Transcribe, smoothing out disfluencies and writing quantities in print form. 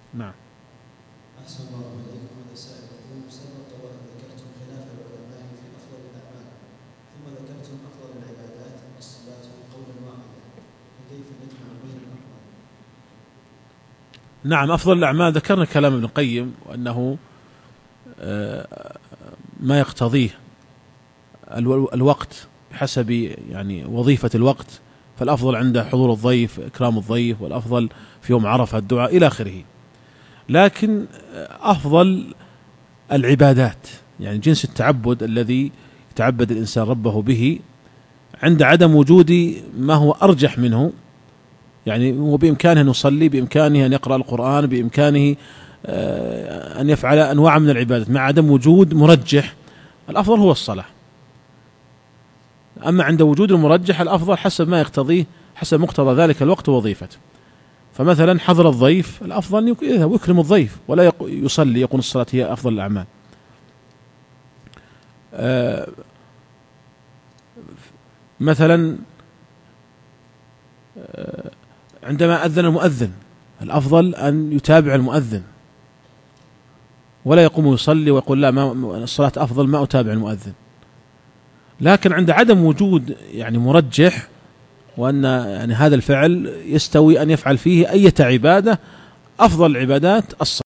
نعم. أحسن الله إليكم. هذا سائل يقول: سبق وأن ذكرتم خلاف العلماء في أفضل الأعمال، ثم ذكرتم أفضل العبادات الصلاة قولا واحدا، فكيف نجمع بين الأفضل؟ نعم، أفضل الأعمال ذكرنا كلام ابن القيم، وأنه ما يقتضيه الوقت بحسب يعني وظيفة الوقت، فالأفضل عنده حضور الضيف، إكرام الضيف، والأفضل في يوم عرفة الدعاء إلى آخره. لكن أفضل العبادات، يعني جنس التعبد الذي يتعبد الإنسان ربه به، عند عدم وجود ما هو أرجح منه، يعني هو بإمكانه أن يصلي، بإمكانه أن يقرأ القرآن، بإمكانه أن يفعل أنواع من العبادات، مع عدم وجود مرجح، الأفضل هو الصلاة. أما عند وجود المرجح، الأفضل حسب ما يقتضيه، حسب مقتضى ذلك الوقت ووظيفته. فمثلا حضر الضيف، الأفضل يذهب ويكرم الضيف ولا يصلي، يقول الصلاة هي أفضل الأعمال. مثلا عندما أذن المؤذن، الأفضل أن يتابع المؤذن ولا يقوم يصلي ويقول لا، ما الصلاة أفضل، ما أتابع المؤذن. لكن عند عدم وجود يعني مرجح، وأن يعني هذا الفعل يستوي أن يفعل فيه أي عبادة، أفضل العبادات الصلاة.